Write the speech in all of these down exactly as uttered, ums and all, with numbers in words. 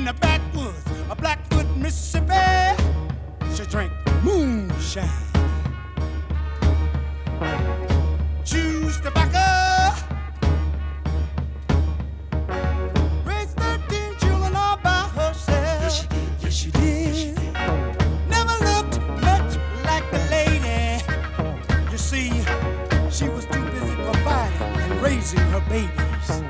the backwoods of Blackfoot, Mississippi. She drank moonshine, chews tobacco, raised thirteen children all by herself. Yes, she did. Yes, she did. Yes, she did. Never looked much like the lady. You see, she was too busy providing and raising her babies.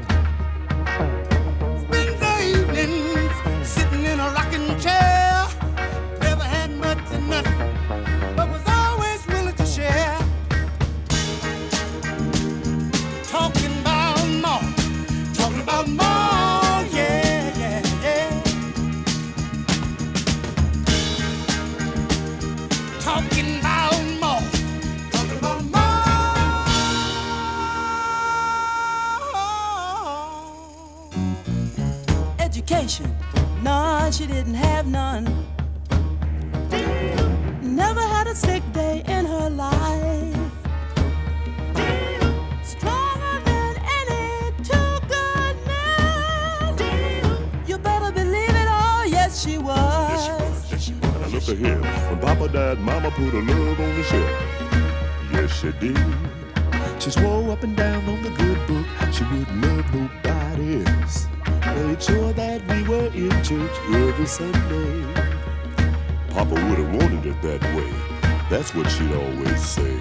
Spends her evenings sitting in a rocking chair. Never had much of nothing, but was always willing to share. Talking about more, talking about more, yeah, yeah, yeah. Talking about more, talking about more. Education, none, she didn't have none. Never had a sick day in her life. Stronger than any two-good men. You better believe it, oh yes she was. Yes, she was. Now look at here. When Papa died, Mama put her love on the shelf. Yes, she did. She swore up and down on the good book she wouldn't love nobody else. Made sure that we were in church every Sunday. Papa would have wanted it that way. That's what she'd always say.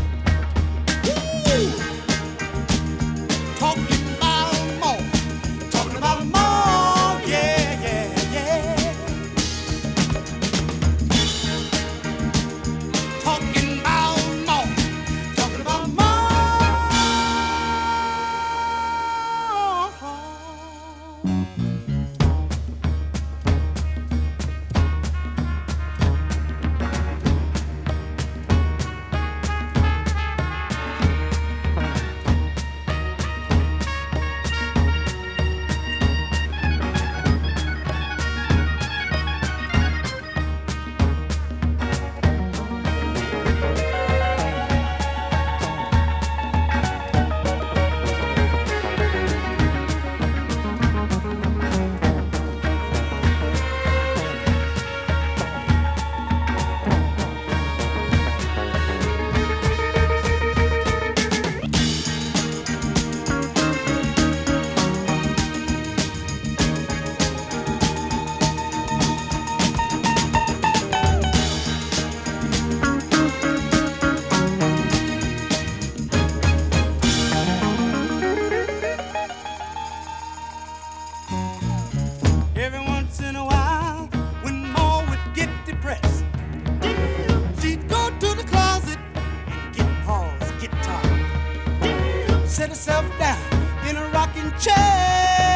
Woo! Talking about more, talking about more, yeah, yeah, yeah. Talking about more, talking about more. Every once in a while, when Ma would get depressed, she'd go to the closet and get Paul's guitar. Set herself down in a rocking chair.